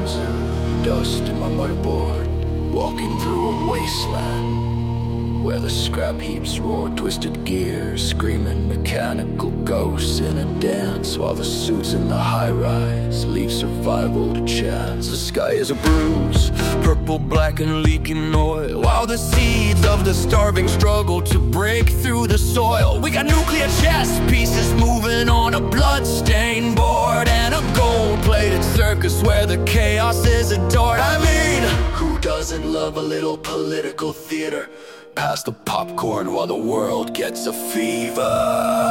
lines, dust in my motherboard, walking through a wasteland where the scrap heaps roar, twisted gears, screaming mechanical ghosts in a dance, while the suits in the high-rise leave survival to chance. The sky is a bruise, purple, black, and leaking oil, while the seeds of the starving struggle to break through the soil. We got nuclear chess pieces moving on a blood-stained board, and a gold-plated circus where the chaos is adored. I mean, who doesn't love a little political theater? Pass the popcorn while the world gets a fever.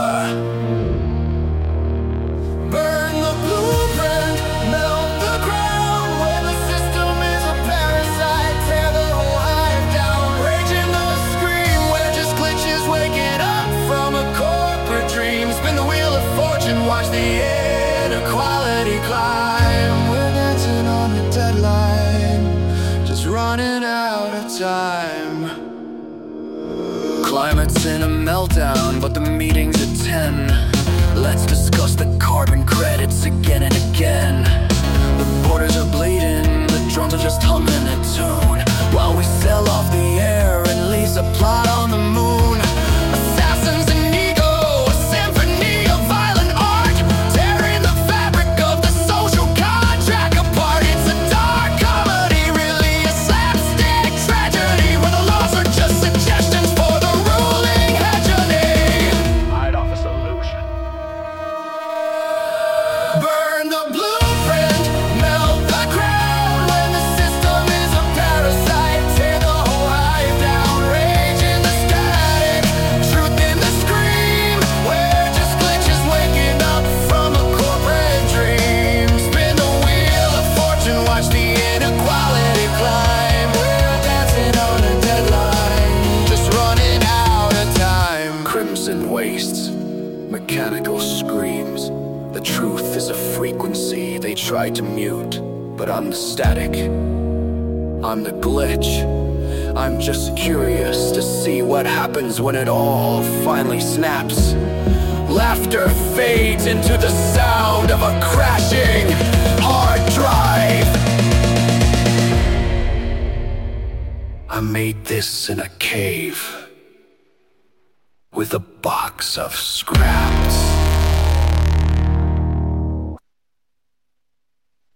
Burn the blueprint, melt the ground, where the system is a parasite. Tear the whole hive down, rage in the scream, where just glitches waking up from a corporate dream. Spin the wheel of fortune, watch the inequality climb. We're dancing on a deadline, just running out of time. Climate's in a meltdown, but the meeting's at 10. Let's discuss the carbon credits again and again. The borders are bleeding, the drones are just humming a tune, while we sell off the air and lease a plot on the moon. Assassins and ego, a symphony of violent art, tearing the fabric of the social contract apart. It's a dark comedy, really a slapstick tragedy, where the laws are just suggestions for the ruling hegemony. I'd offer solution. Burn the blueprint, melt the crown, when the system is a parasite. Tear the whole hive down, rage in the static, truth in the scream, where just glitches waking up from a corporate dream. Spin the wheel of fortune, watch the inequality climb. We're dancing on a deadline, just running out of time. Crimson wastes, mechanical screams. The truth is a frequency they tried to mute, but I'm the static, I'm the glitch. I'm just curious to see what happens when it all finally snaps. Laughter fades into the sound of a crashing hard drive. I made this in a cave with a box of scrap.